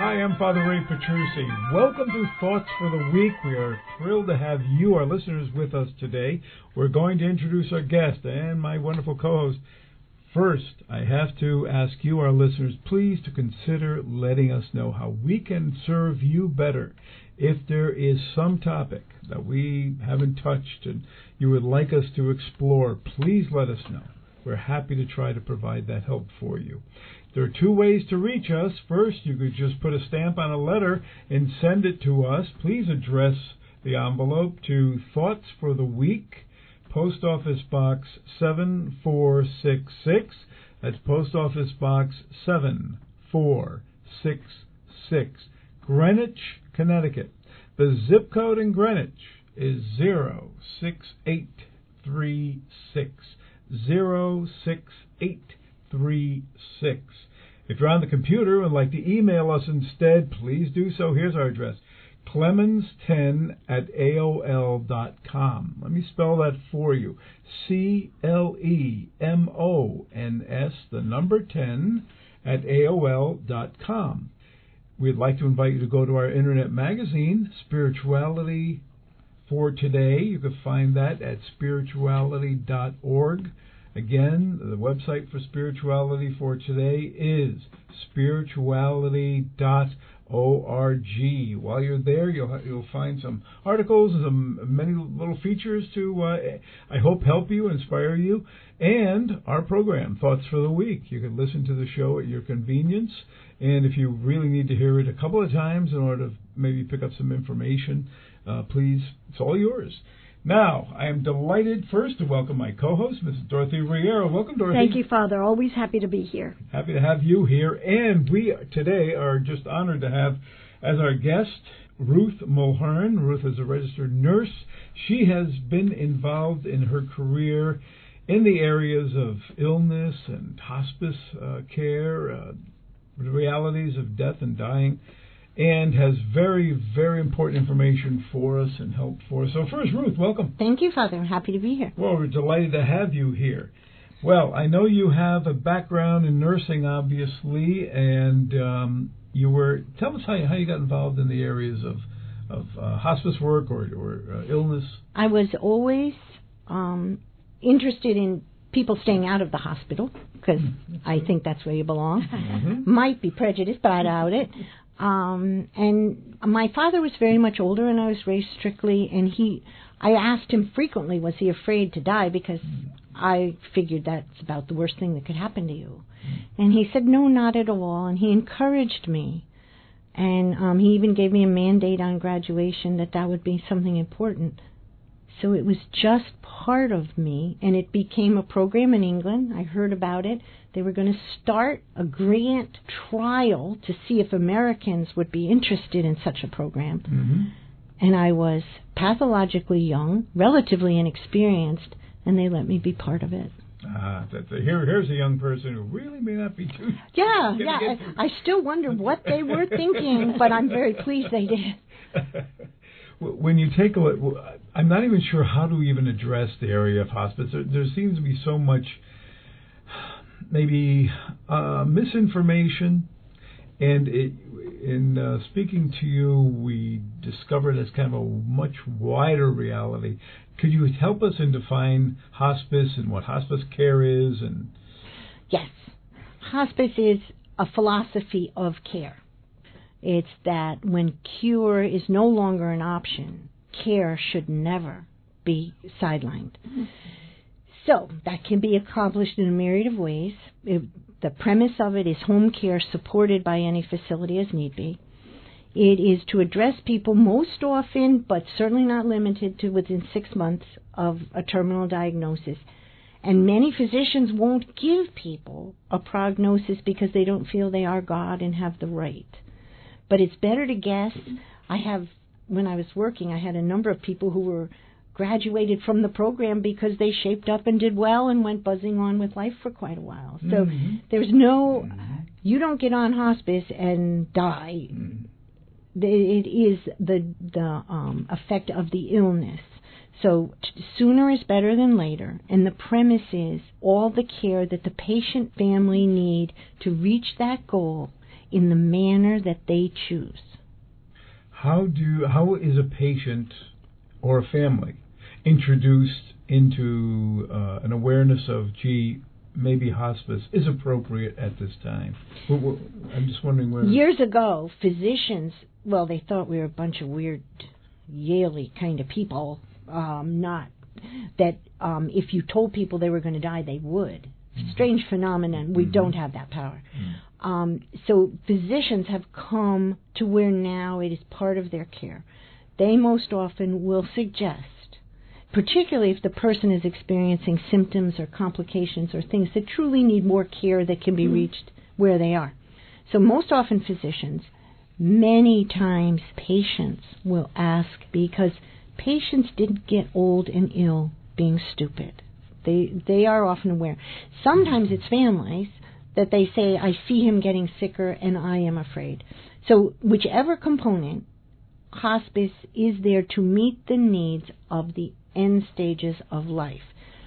Hi, I'm Father Ray Petrucci. Welcome to Thoughts for the Week. We are thrilled to have you, our listeners, with us today. We're going to introduce our guest and my wonderful co-host. First, I have to ask you, our listeners, please to consider letting us know how we can serve you better. If there is some topic that we haven't touched and you would like us to explore, please let us know. We're happy to try to provide that help for you. There are two ways to reach us. First, you could just put a stamp on a letter and send it to us. Please address the envelope to Thoughts for the Week, Post Office Box 7466. That's Post Office Box 7466, Greenwich, Connecticut. The zip code in Greenwich is 06836. 06836. If you're on the computer and would like to email us instead, please do so. Here's our address, clemons10@aol.com. Let me spell that for you. CLEMONS, the number 10@aol.com. We'd like to invite you to go to our internet magazine, Spirituality for Today. You can find that at spirituality.org. Again, the website for Spirituality for Today is spirituality.org. While you're there, you'll find some articles and some many little features to, I hope, help you, inspire you, and our program, Thoughts for the Week. You can listen to the show at your convenience, and if you really need to hear it a couple of times in order to maybe pick up some information, please, it's all yours. Now, I am delighted first to welcome my co-host, Mrs. Dorothy Riera. Welcome, Dorothy. Thank you, Father. Always happy to be here. Happy to have you here. And we today are just honored to have as our guest Ruth Mulhern. Ruth is a registered nurse. She has been involved in her career in the areas of illness and hospice care, the realities of death and dying, and has very, very important information for us and help for us. So first, Ruth, welcome. Thank you, Father. I'm happy to be here. Well, we're delighted to have you here. Well, I know you have a background in nursing, obviously, and tell us how you got involved in the areas of hospice work or illness. I was always interested in people staying out of the hospital, because I think that's where you belong. Mm-hmm. Might be prejudiced, but I doubt it. And my father was very much older, and I was raised strictly, and I asked him frequently, was he afraid to die, because I figured that's about the worst thing that could happen to you. And he said, no, not at all, and he encouraged me. And he even gave me a mandate on graduation that would be something important. So it was just part of me, and it became a program in England. I heard about it. They were going to start a grant trial to see if Americans would be interested in such a program. Mm-hmm. And I was pathologically young, relatively inexperienced, and they let me be part of it. Here's a young person who really may not be too... Yeah. I still wonder what they were thinking, but I'm very pleased they did. When you take a look, I'm not even sure how to even address the area of hospice. There seems to be so much, maybe, misinformation. And in speaking to you, we discovered it's kind of a much wider reality. Could you help us and define hospice and what hospice care is? Yes. Hospice is a philosophy of care. It's that when cure is no longer an option, care should never be sidelined. Mm-hmm. So that can be accomplished in a myriad of ways. The premise of it is home care supported by any facility as need be. It is to address people most often, but certainly not limited to within 6 months of a terminal diagnosis. And many physicians won't give people a prognosis because they don't feel they are God and have the right. But it's better to guess. When I was working, I had a number of people who were graduated from the program because they shaped up and did well and went buzzing on with life for quite a while. So there's no, you don't get on hospice and die. It is the effect of the illness. So sooner is better than later. And the premise is all the care that the patient family need to reach that goal in the manner that they choose. How is a patient or a family introduced into an awareness of, maybe hospice is appropriate at this time? I'm just wondering where... Years ago, physicians, they thought we were a bunch of weird, Yale-y kind of people, not that if you told people they were going to die, they would. Strange phenomenon. We don't have that power. So physicians have come to where now it is part of their care. They most often will suggest, particularly if the person is experiencing symptoms or complications or things that truly need more care that can be reached where they are. So most often physicians, many times patients will ask, because patients didn't get old and ill being stupid. They are often aware. Sometimes it's families that they say, I see him getting sicker and I am afraid. So whichever component, hospice is there to meet the needs of the end stages of life.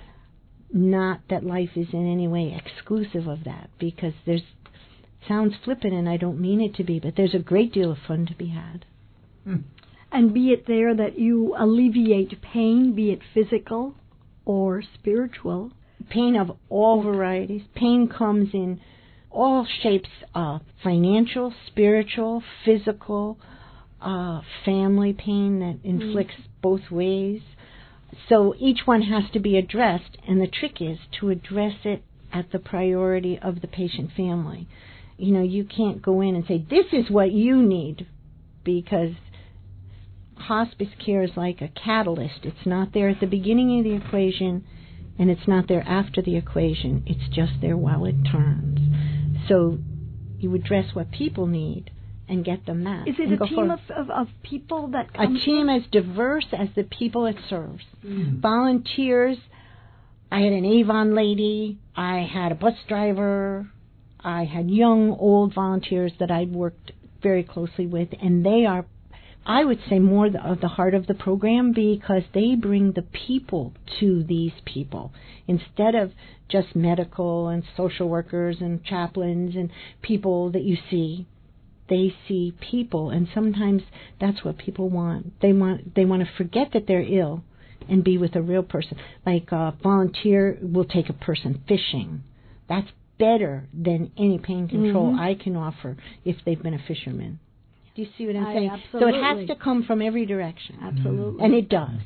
Not that life is in any way exclusive of that, because sounds flippant and I don't mean it to be, but there's a great deal of fun to be had. And be it there that you alleviate pain, be it physical or spiritual. Pain of all varieties. Pain comes in all shapes, financial, spiritual, physical, family pain that inflicts both ways. So each one has to be addressed, and the trick is to address it at the priority of the patient family. You can't go in and say, this is what you need, because hospice care is like a catalyst. It's not there at the beginning of the equation, and it's not there after the equation. It's just there while it turns. So you address what people need and get them that. Is it a team of people that come? A team as diverse as the people it serves. Volunteers. I had an Avon lady. I had a bus driver. I had young, old volunteers that I worked very closely with, and they are, I would say, more of the heart of the program, because they bring the people to these people. Instead of just medical and social workers and chaplains and people that you see, they see people, and sometimes that's what people want. They want to forget that they're ill and be with a real person. Like a volunteer will take a person fishing. That's better than any pain control I can offer if they've been a fisherman. Do you see what I'm saying? Absolutely. So it has to come from every direction. Absolutely. And it does.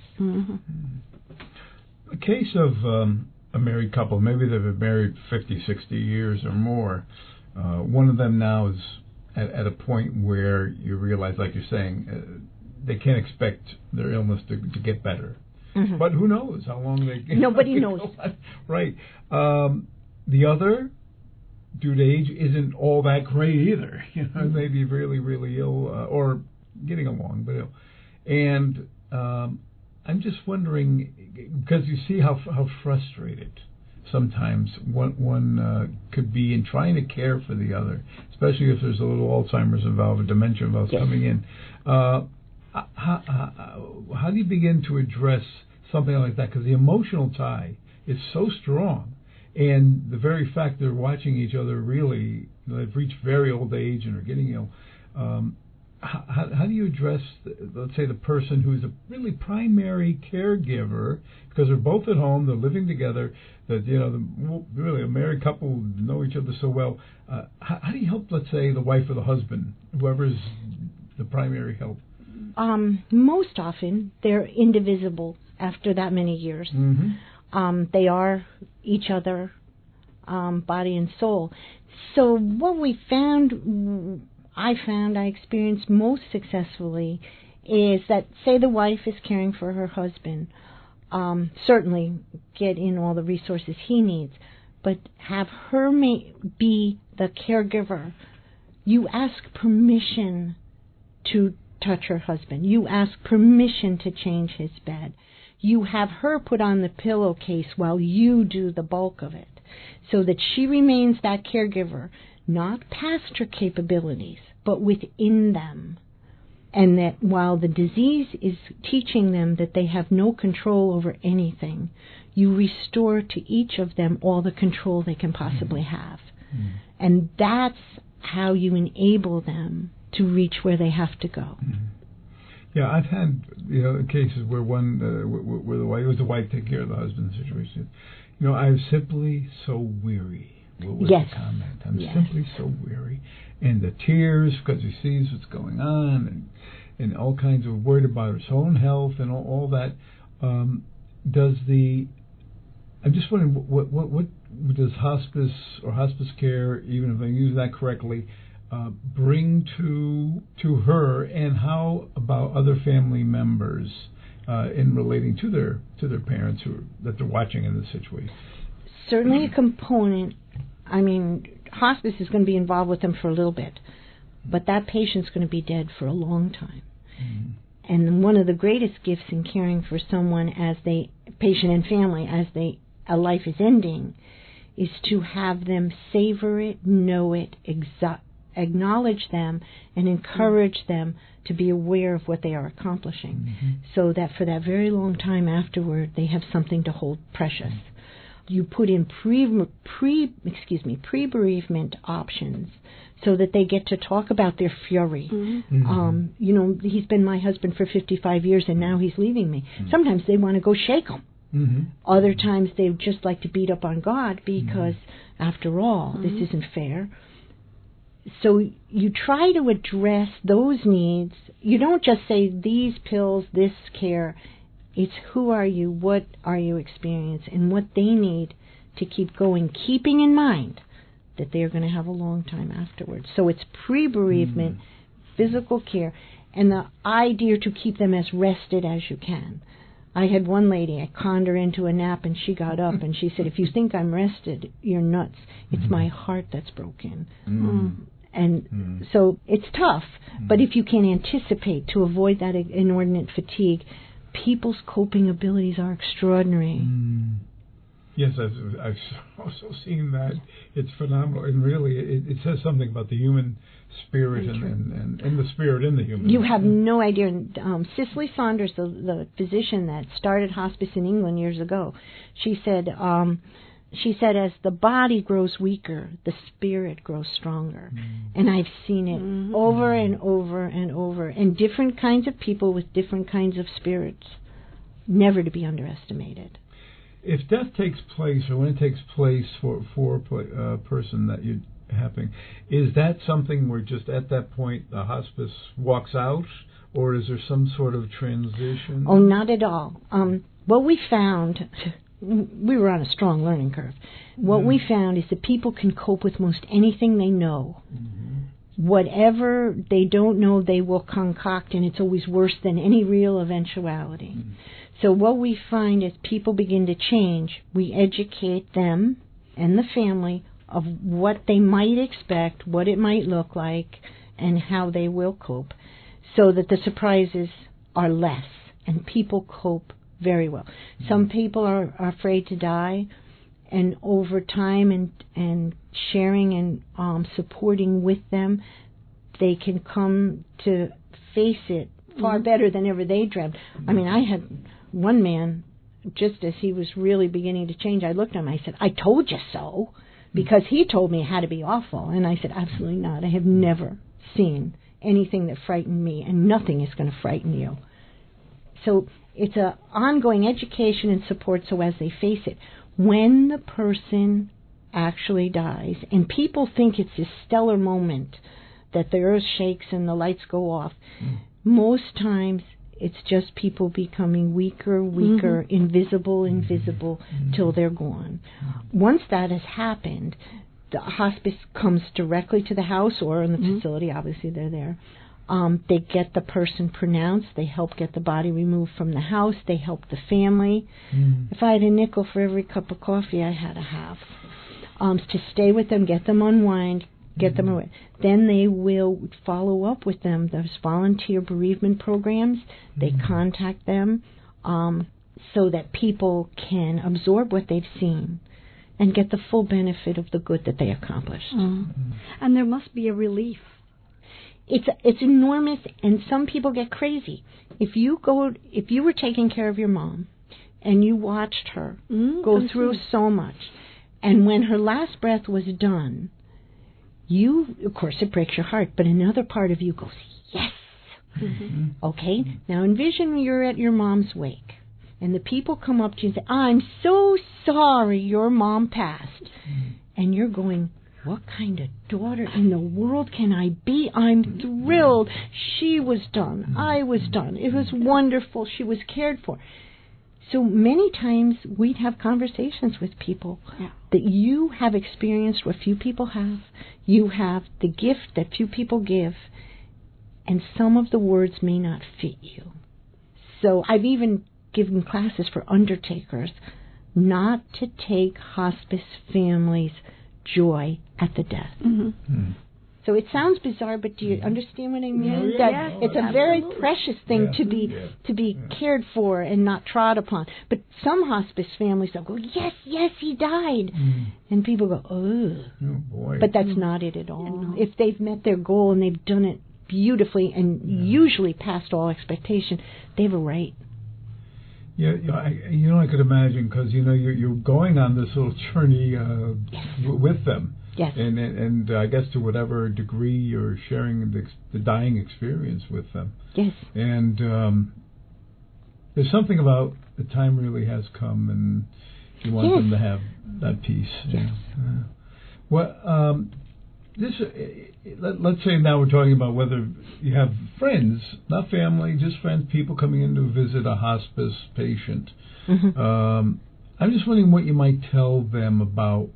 A case of a married couple, maybe they've been married 50, 60 years or more. One of them now is at a point where you realize, like you're saying, they can't expect their illness to get better. But who knows how long they... Nobody knows. Right. The other, due to age, isn't all that great either. Maybe really, really ill or getting along, but ill. And I'm just wondering, because you see how frustrated sometimes one could be in trying to care for the other, especially if there's a little Alzheimer's involved or dementia involved coming in. How do you begin to address something like that? Because the emotional tie is so strong, and the very fact they're watching each other really, they've reached very old age and are getting ill. How do you address, let's say, the person who's a really primary caregiver, because they're both at home, they're living together, that really a married couple know each other so well. How do you help, let's say, the wife or the husband, whoever's the primary help? Most often they're indivisible after that many years. They are each other, body and soul. So what I experienced most successfully is that, say the wife is caring for her husband, certainly get in all the resources he needs, but have her be the caregiver. You ask permission to touch her husband. You ask permission to change his bed. You have her put on the pillowcase while you do the bulk of it, so that she remains that caregiver, not past her capabilities, but within them. And that while the disease is teaching them that they have no control over anything, you restore to each of them all the control they can possibly have. And that's how you enable them to reach where they have to go. Mm-hmm. Yeah, I've had cases where where the wife, it was the wife taking care of the husband situation. I'm simply so weary. What was Yes. the comment? I'm simply so weary, and the tears because he sees what's going on, and all kinds of worried about his own health and all that. I'm just wondering what does hospice or hospice care, even if I use that correctly, bring to her, and how about other family members in relating to their parents that they're watching in this situation? Certainly a component. I mean, hospice is going to be involved with them for a little bit, but that patient's going to be dead for a long time. Mm-hmm. And one of the greatest gifts in caring for someone patient and family, as a life is ending, is to have them savor it, know it, acknowledge them, and encourage them to be aware of what they are accomplishing, so that for that very long time afterward, they have something to hold precious. You put in pre-bereavement options so that they get to talk about their fury. Mm-hmm. He's been my husband for 55 years and now he's leaving me. Mm-hmm. Sometimes they want to go shake him. Mm-hmm. Other times they just like to beat up on God because, after all, this isn't fair. So you try to address those needs. You don't just say these pills, this care. It's who are you, what are you experiencing, and what they need to keep going, keeping in mind that they're going to have a long time afterwards. So it's pre-bereavement, physical care, and the idea to keep them as rested as you can. I had one lady, I conned her into a nap, and she got up, and she said, if you think I'm rested, you're nuts. It's my heart that's broken. And so it's tough, but if you can anticipate to avoid that inordinate fatigue, people's coping abilities are extraordinary. Yes, I've also seen that. It's phenomenal, and really, it says something about the human spirit and the spirit in the human. You have no idea. Cicely Saunders, the physician that started hospice in England years ago, she said, as the body grows weaker, the spirit grows stronger. And I've seen it over and over and over. And different kinds of people with different kinds of spirits, never to be underestimated. If death takes place, or when it takes place for a person that you're happening, is that something where just at that point the hospice walks out, or is there some sort of transition? Oh, not at all. What we found... We were on a strong learning curve. What we found is that people can cope with most anything they know. Whatever they don't know, they will concoct, and it's always worse than any real eventuality. So what we find is people begin to change. We educate them and the family of what they might expect, what it might look like, and how they will cope, so that the surprises are less, and people cope very well. Some people are afraid to die, and over time and sharing and supporting with them, they can come to face it far better than ever they dreamt. I mean, I had one man, just as he was really beginning to change, I looked at him, I said, I told you so, because he told me it had to be awful. And I said, absolutely not. I have never seen anything that frightened me, and nothing is going to frighten you. So it's an ongoing education and support so as they face it. When the person actually dies, and people think it's this stellar moment that the earth shakes and the lights go off, most times it's just people becoming weaker, invisible, till they're gone. Once that has happened, the hospice comes directly to the house or in the facility. Obviously, they're there. They get the person pronounced. They help get the body removed from the house. They help the family. If I had a nickel for every cup of coffee, I had a half. To stay with them, get them unwind, get them away. Then they will follow up with them. There's volunteer bereavement programs. They contact them so that people can absorb what they've seen and get the full benefit of the good that they accomplished. And there must be a relief. It's enormous, and some people get crazy. If you were taking care of your mom, and you watched her go through so much, and when her last breath was done, of course, it breaks your heart, but another part of you goes, yes. Mm-hmm. Okay? Now envision you're at your mom's wake, and the people come up to you and say, I'm so sorry your mom passed. Mm-hmm. And you're going, what kind of daughter in the world can I be? I'm thrilled. She was done. I was done. It was wonderful. She was cared for. So many times we'd have conversations with people that you have experienced what few people have. You have the gift that few people give, and some of the words may not fit you. So I've even given classes for undertakers not to take hospice families' joy at the death. Mm-hmm. Mm-hmm. So it sounds bizarre, but do you understand what I mean? It's a very precious thing to be cared for and not trod upon. But some hospice families will go, yes, he died. And people go, oh boy. But that's not it at all. No. If they've met their goal and they've done it beautifully and usually past all expectation, they have a right. Yeah, I could imagine, because you're going on this little journey with them. Yes. And I guess to whatever degree you're sharing the dying experience with them. Yes. And there's something about the time really has come, and you want them to have that peace. Yes. Let's say now we're talking about whether you have friends, not family, just friends, people coming in to visit a hospice patient. Mm-hmm. I'm just wondering what you might tell them about,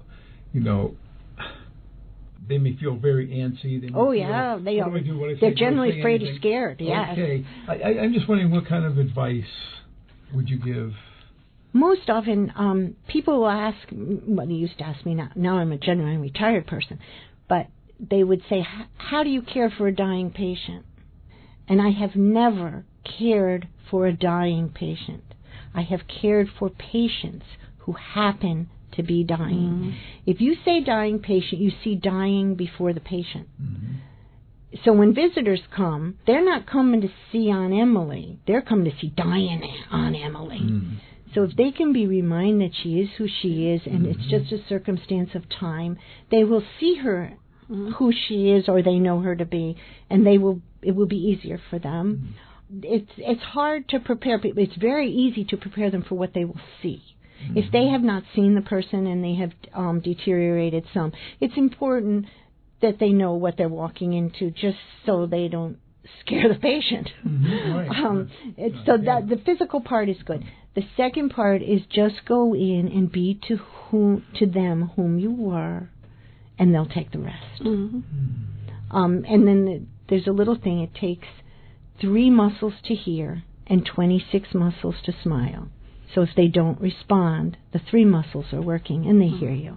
they may feel very antsy. They are. They're generally afraid or scared. Yes. Okay. I'm just wondering, what kind of advice would you give? Most often, people will ask. Well, they used to ask me. Now I'm a genuine retired person, but they would say, "How do you care for a dying patient?" And I have never cared for a dying patient. I have cared for patients who happen to be dying. Mm-hmm. If you say dying patient, you see dying before the patient. Mm-hmm. So when visitors come, they're not coming to see Aunt Emily. They're coming to see dying Aunt Emily. Mm-hmm. So if they can be reminded that she is who she is, and it's just a circumstance of time, they will see her who she is, or they know her to be, and it will be easier for them. Mm-hmm. It's hard to prepare people. It's very easy to prepare them for what they will see. If they have not seen the person and they have deteriorated some, it's important that they know what they're walking into, just so they don't scare the patient. Mm-hmm. Right. So that the physical part is good. The second part is just go in and be to them whom you were, and they'll take the rest. Mm-hmm. And then there's a little thing. It takes 3 muscles to hear and 26 muscles to smile. So if they don't respond, the 3 muscles are working and they hear you.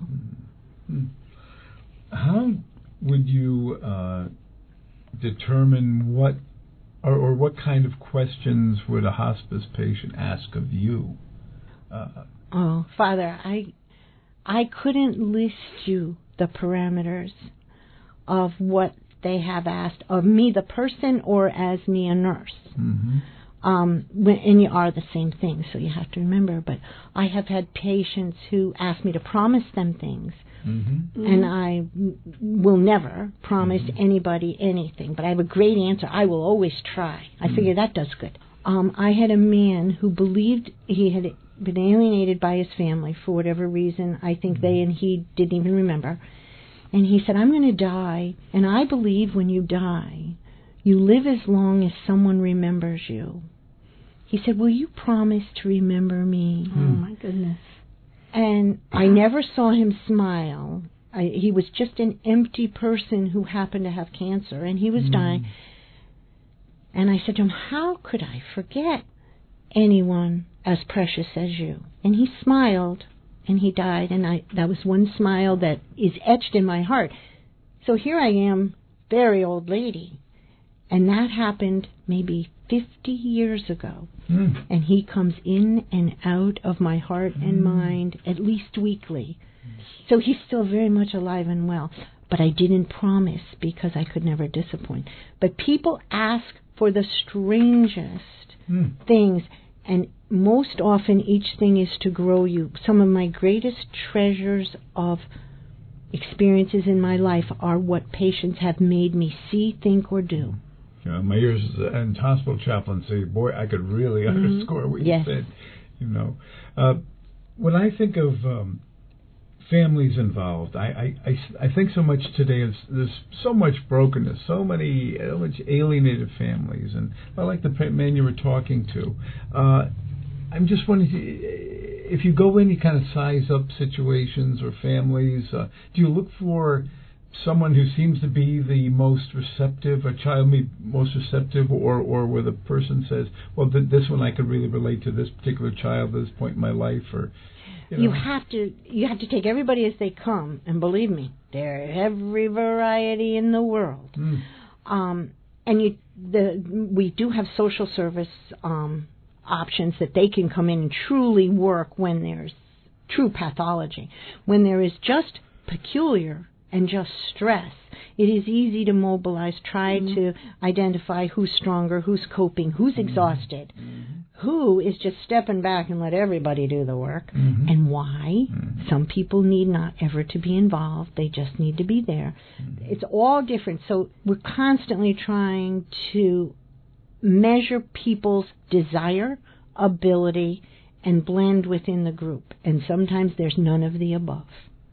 How would you determine what kind of questions would a hospice patient ask of you? Father, I couldn't list you the parameters of what they have asked of me, the person, or as me, a nurse. Mm-hmm. And you are the same thing, so you have to remember. But I have had patients who ask me to promise them things, and I will never promise anybody anything. But I have a great answer. I will always try. I figure that does good. I had a man who believed he had been alienated by his family for whatever reason. I think they and he didn't even remember. And he said, I'm going to die, and I believe when you die, you live as long as someone remembers you. He said, will you promise to remember me? Oh, my goodness. And I never saw him smile. He was just an empty person who happened to have cancer, and he was dying. And I said to him, how could I forget anyone as precious as you? And he smiled, and he died, and that was one smile that is etched in my heart. So here I am, very old lady, and that happened maybe 50 years ago. And he comes in and out of my heart and mind at least weekly. So he's still very much alive and well. But I didn't promise because I could never disappoint. But people ask for the strangest things, and most often each thing is to grow you. Some of my greatest treasures of experiences in my life are what patients have made me see, think, or do. My years in hospital chaplaincy, boy, I could really underscore what you said. When I think of families involved, I think so much today is there's so much brokenness, so much alienated families, and I like the man you were talking to. I'm just wondering if you go in, you kind of size up situations or families. Do you look for someone who seems to be the most receptive, a child be most receptive, or where the person says, well, this one I could really relate to this particular child at this point in my life, or you have to take everybody as they come, and believe me, there are every variety in the world. And we do have social service options that they can come in and truly work when there's true pathology. When there is just peculiar and just stress, it is easy to mobilize, try to identify who's stronger, who's coping, who's exhausted, who is just stepping back and let everybody do the work, and why. Some people need not ever to be involved. They just need to be there. It's all different. So we're constantly trying to measure people's desire, ability, and blend within the group. And sometimes there's none of the above.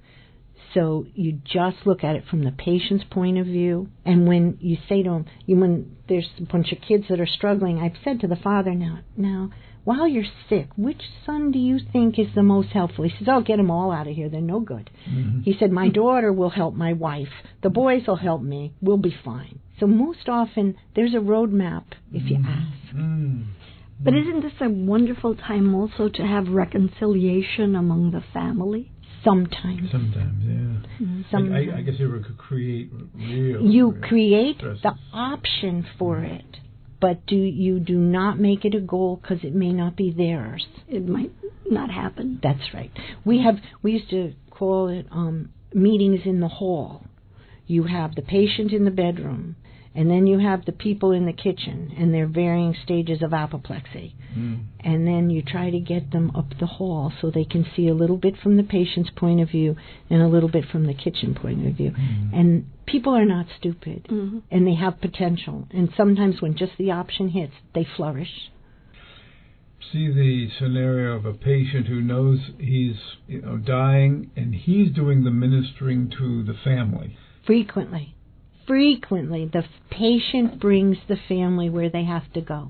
So you just look at it from the patient's point of view. And when you say to them, when there's a bunch of kids that are struggling, I've said to the father now, while you're sick, which son do you think is the most helpful? He says, oh, get them all out of here. They're no good. He said, my daughter will help my wife. The boys will help me. We'll be fine. So most often there's a roadmap if you ask. But isn't this a wonderful time also to have reconciliation among the family? Sometimes, yeah. I guess you could create create the option for it, but you do not make it a goal because it may not be theirs. It might not happen. That's right. We used to call it meetings in the hall. You have the patient in the bedroom, and then you have the people in the kitchen and their varying stages of apoplexy. And then you try to get them up the hall so they can see a little bit from the patient's point of view and a little bit from the kitchen point of view. And people are not stupid, and they have potential. And sometimes when just the option hits, they flourish. See the scenario of a patient who knows he's dying, and he's doing the ministering to the family. Frequently, the patient brings the family where they have to go.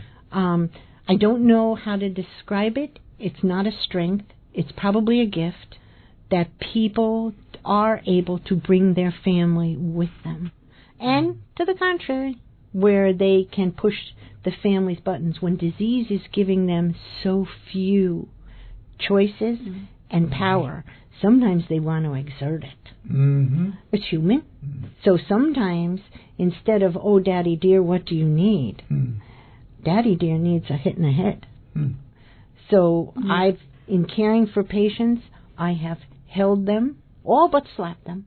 I don't know how to describe it. It's not a strength. It's probably a gift that people are able to bring their family with them. And to the contrary, where they can push the family's buttons when disease is giving them so few choices and power. Sometimes they want to exert it. It's human. So sometimes, instead of, oh, Daddy dear, what do you need? Daddy dear needs a hit in the head. So in caring for patients, I have held them, all but slapped them,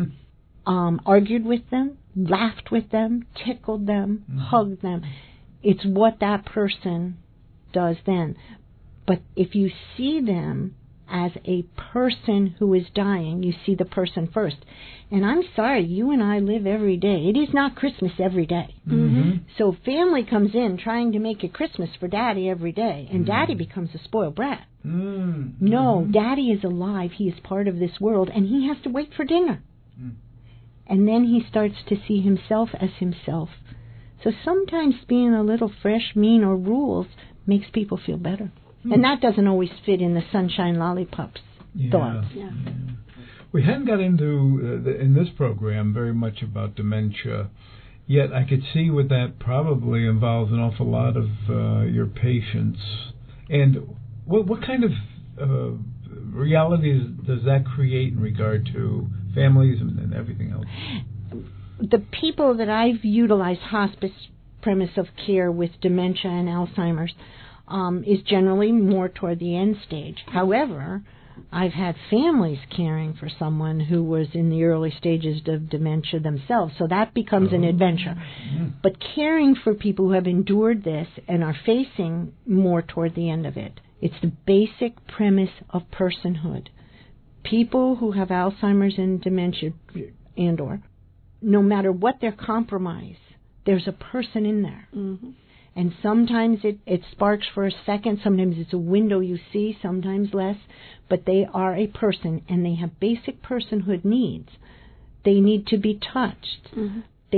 argued with them, laughed with them, tickled them, hugged them. It's what that person does then. But if you see them as a person who is dying, you see the person first. And I'm sorry, you and I live every day. It is not Christmas every day. So family comes in trying to make it Christmas for Daddy every day, and Daddy becomes a spoiled brat. No, Daddy is alive. He is part of this world, and he has to wait for dinner. And then he starts to see himself as himself. So sometimes being a little fresh, mean, or rules makes people feel better. And that doesn't always fit in the sunshine lollipops thoughts. We hadn't got into, in this program, very much about dementia, yet I could see what that probably involves an awful lot of your patients. And what kind of realities does that create in regard to families and everything else? The people that I've utilized hospice premise of care with dementia and Alzheimer's is generally more toward the end stage. However, I've had families caring for someone who was in the early stages of dementia themselves, so that becomes an adventure. But caring for people who have endured this and are facing more toward the end of it, it's the basic premise of personhood. people who have Alzheimer's and dementia and/or, no matter what their compromise, there's a person in there. Mm-hmm. And sometimes it sparks for a second, sometimes it's a window you see, sometimes less, but they are a person, and they have basic personhood needs. They need to be touched. Mm-hmm. They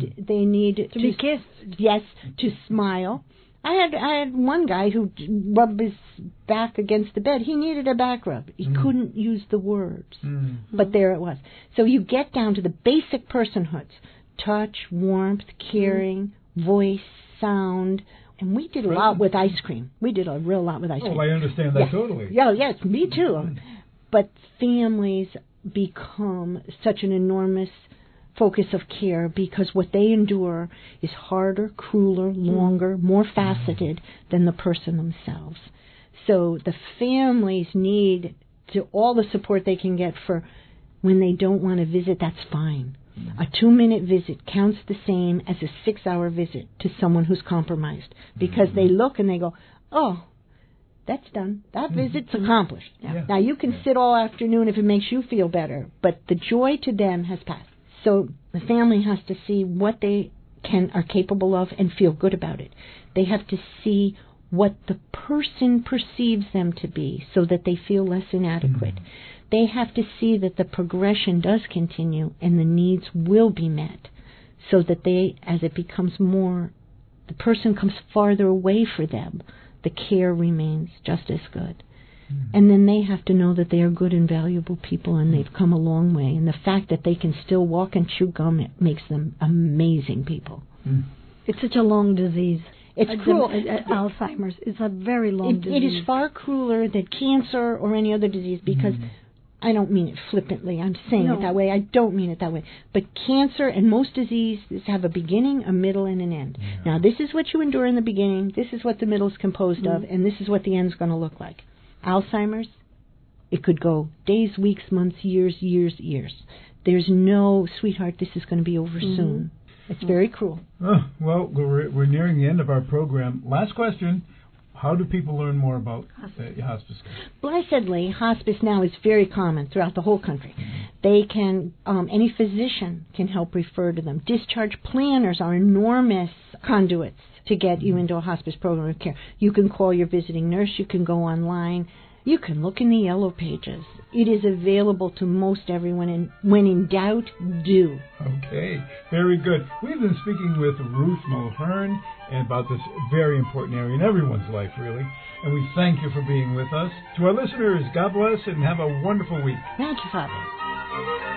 need to be kissed. Yes, to smile. I had one guy who rubbed his back against the bed. He needed a back rub. He couldn't use the words, but there it was. So you get down to the basic personhoods: touch, warmth, caring, voice, sound. And we did a lot with ice cream. We did a real lot with ice cream. Oh, I understand that totally. Yeah, yes, me too. But families become such an enormous focus of care because what they endure is harder, crueler, longer, more faceted than the person themselves. So the families need all the support they can get for when they don't want to visit. That's fine. A 2-minute visit counts the same as a 6-hour visit to someone who's compromised because they look and they go, oh, that's done. That visit's accomplished. Yeah. Now, you can sit all afternoon if it makes you feel better, but the joy to them has passed. So the family has to see what they are capable of and feel good about it. They have to see what the person perceives them to be so that they feel less inadequate. They have to see that the progression does continue and the needs will be met so that they, as it becomes more, the person comes farther away for them, the care remains just as good. And then they have to know that they are good and valuable people and they've come a long way. And the fact that they can still walk and chew gum, it makes them amazing people. It's such a long disease. It's cruel. Alzheimer's. It's a very long disease. It is far crueler than cancer or any other disease because I don't mean it flippantly. I'm saying it that way. I don't mean it that way. But cancer and most diseases have a beginning, a middle, and an end. Yeah. Now, this is what you endure in the beginning. This is what the middle is composed of. And this is what the end is going to look like. Alzheimer's, it could go days, weeks, months, years. There's no, sweetheart, this is going to be over soon. It's very cruel. Oh, well, we're nearing the end of our program. Last question. How do people learn more about hospice care? Blessedly, hospice now is very common throughout the whole country. They can, any physician can help refer to them. Discharge planners are enormous conduits to get you into a hospice program of care. You can call your visiting nurse. You can go online. You can look in the yellow pages. It is available to most everyone, and when in doubt, do. Okay, very good. We've been speaking with Ruth Mulhern about this very important area in everyone's life, really. And we thank you for being with us. To our listeners, God bless and have a wonderful week. Thank you, Father.